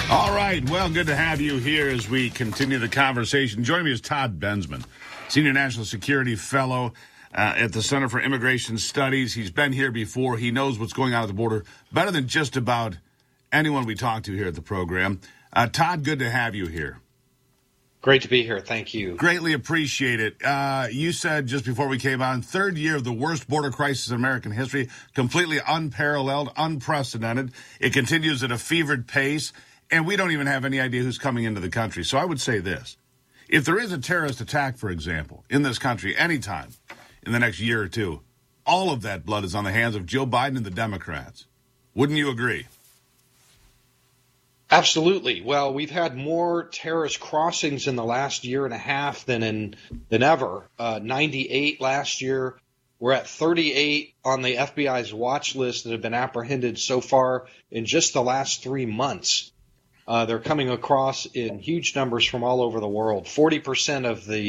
All right. Well, good to have you here as we continue the conversation. Joining me is Todd Bensman, Senior National Security Fellow at the Center for Immigration Studies. He's been here before. He knows what's going on at the border better than just about anyone we talk to here at the program. Todd, good to have you here. Great to be here. Thank you. Greatly appreciate it. You said just before we came on, third year of the worst border crisis in American history, completely unparalleled, unprecedented. It continues at a fevered pace, and we don't even have any idea who's coming into the country. So I would say this. If there is a terrorist attack, for example, in this country anytime in the next year or two, all of that blood is on the hands of Joe Biden and the Democrats. Wouldn't you agree? Absolutely. Well, we've had more terrorist crossings in the last year and a half than ever. 98 last year. We're at 38 on the FBI's watch list that have been apprehended so far in just the last 3 months. They're coming across in huge numbers from all over the world. 45%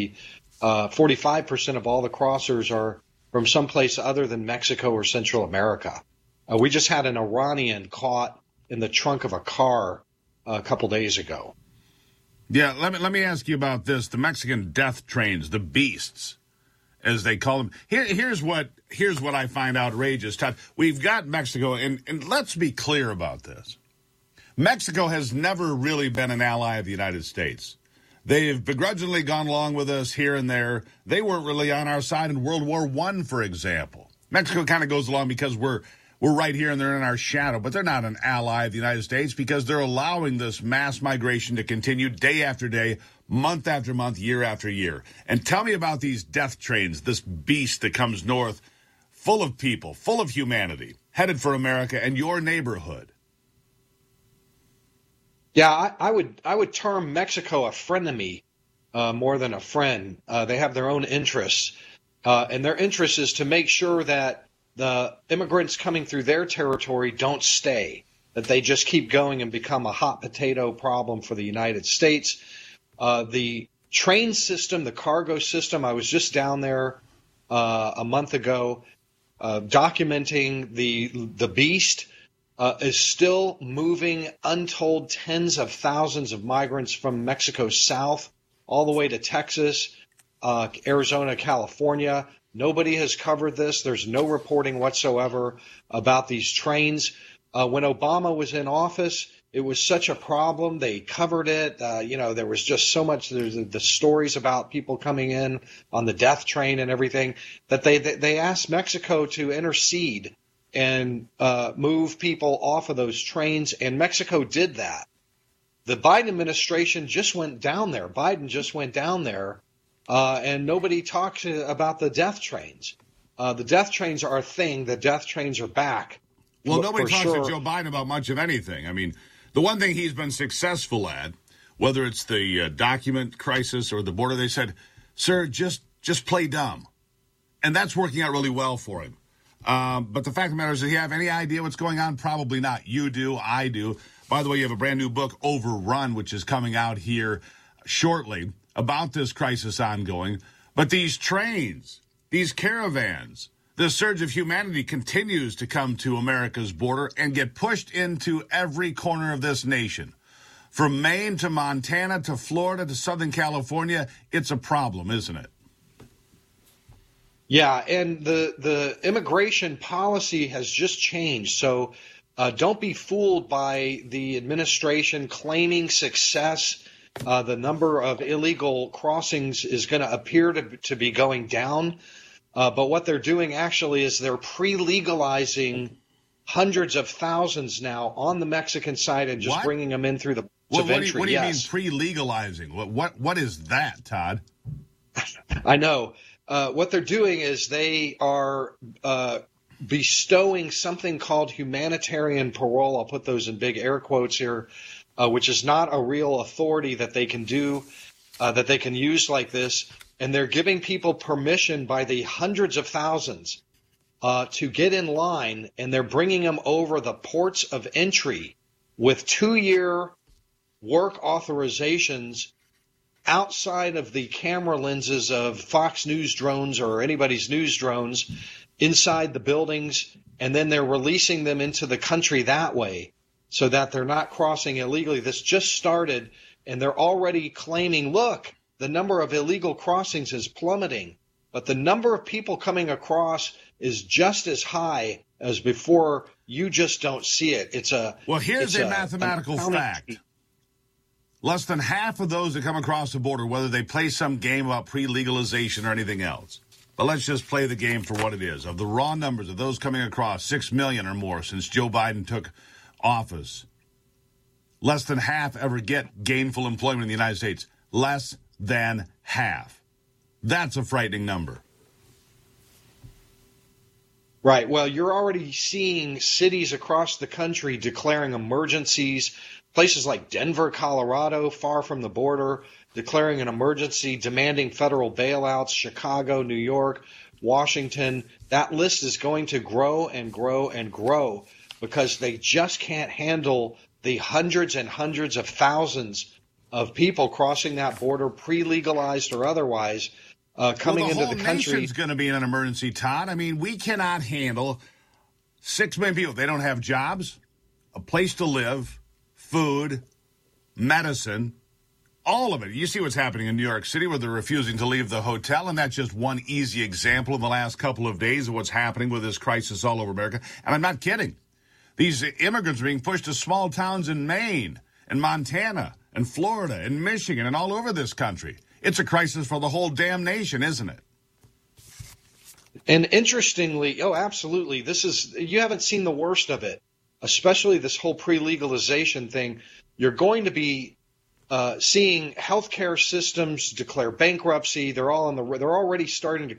of all the crossers are from someplace other than Mexico or Central America. We just had an Iranian caught in the trunk of a car a couple days ago. Yeah, let me ask you about this. The Mexican death trains, the beasts, as they call them. Here's what I find outrageous, Todd. We've got Mexico, and let's be clear about this. Mexico has never really been an ally of the United States. They've begrudgingly gone along with us here and there. They weren't really on our side in World War I, for example. Mexico kind of goes along because we're right here and they're in our shadow, but they're not an ally of the United States because they're allowing this mass migration to continue day after day, month after month, year after year. And tell me about these death trains, this beast that comes north, full of people, full of humanity, headed for America and your neighborhood. Yeah, I would term Mexico a frenemy more than a friend. They have their own interests, and their interest is to make sure that the immigrants coming through their territory don't stay, that they just keep going and become a hot potato problem for the United States. The train system, the cargo system, I was just down there a month ago documenting the beast. Is still moving untold tens of thousands of migrants from Mexico south all the way to Texas, Arizona, California. Nobody has covered this. There's no reporting whatsoever about these trains. When Obama was in office, it was such a problem. They covered it. There was just so much. There's the stories about people coming in on the death train and everything that they asked Mexico to intercede and move people off of those trains, and Mexico did that. The Biden administration just went down there. Biden just went down there, and nobody talked about the death trains. The death trains are a thing. The death trains are back. Well, nobody talks to Joe Biden about much of anything. I mean, the one thing he's been successful at, whether it's the document crisis or the border, they said, sir, just play dumb. And that's working out really well for him. But the fact of the matter is, does he have any idea what's going on? Probably not. You do. I do. By the way, you have a brand new book, Overrun, which is coming out here shortly about this crisis ongoing. But these trains, these caravans, the surge of humanity continues to come to America's border and get pushed into every corner of this nation. From Maine to Montana to Florida to Southern California, it's a problem, isn't it? Yeah, and the immigration policy has just changed. So don't be fooled by the administration claiming success. The number of illegal crossings is going to appear to be going down. But what they're doing actually is they're pre-legalizing hundreds of thousands now on the Mexican side and just bringing them in through the ports of entry. What do you mean pre-legalizing? What is that, Todd? I know. What they're doing is they are bestowing something called humanitarian parole. I'll put those in big air quotes here, which is not a real authority that they can do, that they can use like this. And they're giving people permission by the hundreds of thousands to get in line, and they're bringing them over the ports of entry with 2-year work authorizations outside of the camera lenses of Fox News drones or anybody's news drones inside the buildings, and then they're releasing them into the country that way. so that they're not crossing illegally. This just started, and they're already claiming, look, the number of illegal crossings is plummeting, but the number of people coming across is just as high as before. You just don't see it. Here's a mathematical fact. Less than half of those that come across the border, whether they play some game about pre-legalization or anything else. But let's just play the game for what it is. Of the raw numbers of those coming across, 6 million or more since Joe Biden took office, less than half ever get gainful employment in the United States. Less than half. That's a frightening number. Right. Well, you're already seeing cities across the country declaring emergencies. Places like Denver, Colorado, far from the border, declaring an emergency, demanding federal bailouts. Chicago, New York, Washington. That list is going to grow and grow and grow because they just can't handle the hundreds and hundreds of thousands of people crossing that border, pre-legalized or otherwise, coming into the country. The whole nation's going to be in an emergency, Todd. I mean, we cannot handle 6 million people. They don't have jobs, a place to live, food, medicine, all of it. You see what's happening in New York City where they're refusing to leave the hotel, and that's just one easy example in the last couple of days of what's happening with this crisis all over America. And I'm not kidding. These immigrants are being pushed to small towns in Maine and Montana and Florida and Michigan and all over this country. It's a crisis for the whole damn nation, isn't it? And interestingly, absolutely. You haven't seen the worst of it, especially this whole pre-legalization thing. You're going to be seeing healthcare systems declare bankruptcy. They're already starting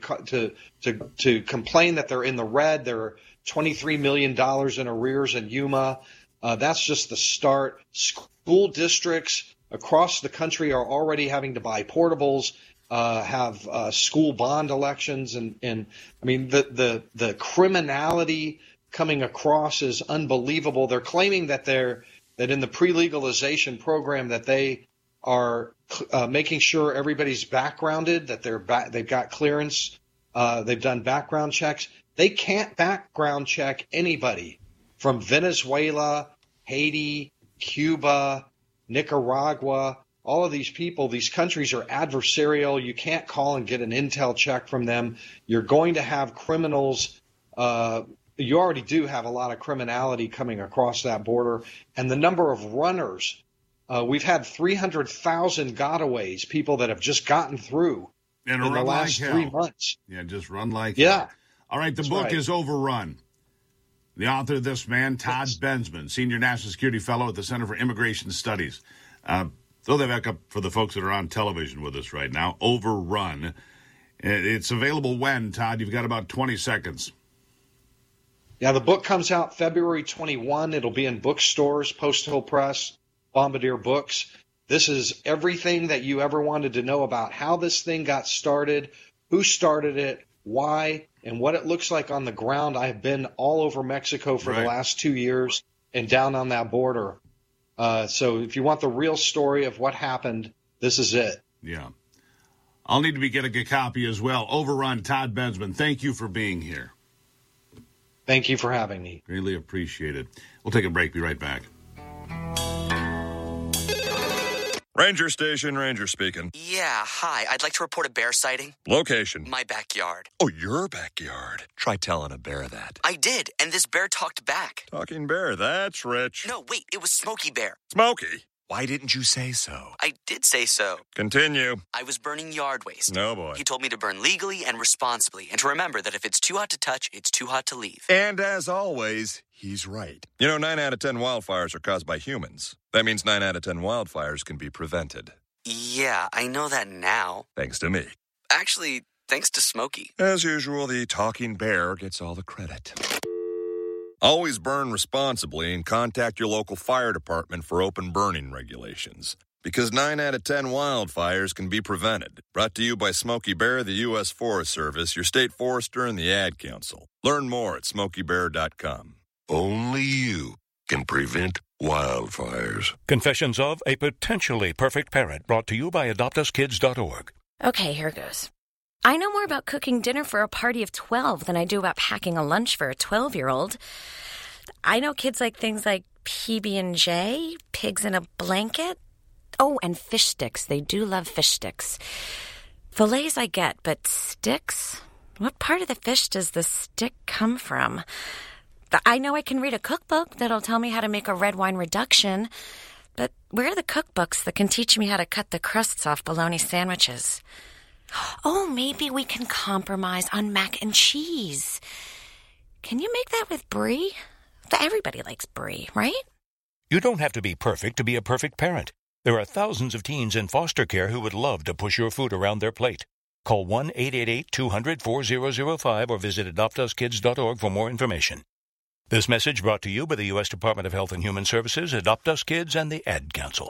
to complain that they're in the red. They're $23 million in arrears in Yuma. That's just the start. School districts across the country are already having to buy portables, have school bond elections, and I mean the criminality coming across is unbelievable. They're claiming that in the pre-legalization program that they are making sure everybody's backgrounded, that they've got clearance, they've done background checks. They can't background check anybody from Venezuela, Haiti, Cuba, Nicaragua. All of these people, these countries are adversarial. You can't call and get an intel check from them. You're going to have criminals. You already do have a lot of criminality coming across that border. And the number of runners, we've had 300,000 gotaways, people that have just gotten through in the last 3 months. Yeah, just run like hell. All right, the book is Overrun. The author of this man, Todd Bensman, Senior National Security Fellow at the Center for Immigration Studies. Throw that back up for the folks that are on television with us right now. Overrun. It's available when, Todd? You've got about 20 seconds. Yeah, the book comes out February 21. It'll be in bookstores, Post Hill Press, Bombardier Books. This is everything that you ever wanted to know about how this thing got started, who started it, why, and what it looks like on the ground. I've been all over Mexico for the last 2 years and down on that border. So if you want the real story of what happened, this is it. Yeah. I'll need to be getting a copy as well. Overrun, Todd Bensman, thank you for being here. Thank you for having me. Really appreciate it. We'll take a break. Be right back. Ranger Station, Ranger speaking. Yeah, hi. I'd like to report a bear sighting. Location. My backyard. Oh, your backyard. Try telling a bear that. I did, and this bear talked back. Talking bear, that's rich. No, wait, it was Smokey Bear. Smokey? Why didn't you say so? I did say so. Continue. I was burning yard waste. No, boy. He told me to burn legally and responsibly, and to remember that if it's too hot to touch, it's too hot to leave. And as always, he's right. 9 out of 10 wildfires are caused by humans. That means 9 out of 10 wildfires can be prevented. Yeah, I know that now. Thanks to me. Actually, thanks to Smokey. As usual, the talking bear gets all the credit. Always burn responsibly and contact your local fire department for open burning regulations. Because 9 out of 10 wildfires can be prevented. Brought to you by Smokey Bear, the U.S. Forest Service, your state forester, and the Ad Council. Learn more at SmokeyBear.com. Only you can prevent wildfires. Confessions of a Potentially Perfect Parent, brought to you by AdoptUsKids.org. Okay, here goes. I know more about cooking dinner for a party of 12 than I do about packing a lunch for a 12-year-old. I know kids like things like PB&J, pigs in a blanket. Oh, and fish sticks. They do love fish sticks. Fillets I get, but sticks? What part of the fish does the stick come from? I know I can read a cookbook that'll tell me how to make a red wine reduction, but where are the cookbooks that can teach me how to cut the crusts off bologna sandwiches? Oh, maybe we can compromise on mac and cheese. Can you make that with brie? Everybody likes brie, right? You don't have to be perfect to be a perfect parent. There are thousands of teens in foster care who would love to push your food around their plate. Call 1-888-200-4005 or visit adoptuskids.org for more information. This message brought to you by the U.S. Department of Health and Human Services, Adopt Us Kids, and the Ad Council.